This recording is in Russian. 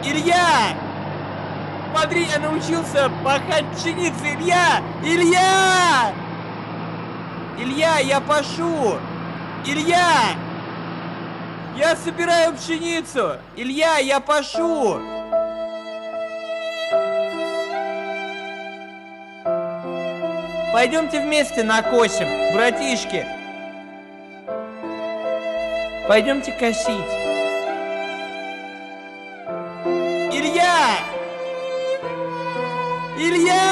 Илья! Смотри, я научился пахать пшеницу, Илья! Илья! Илья, я пашу! Илья! Я собираю пшеницу! Илья, я пашу! Пойдемте вместе накосим, братишки. Пойдемте косить. Илья! Илья!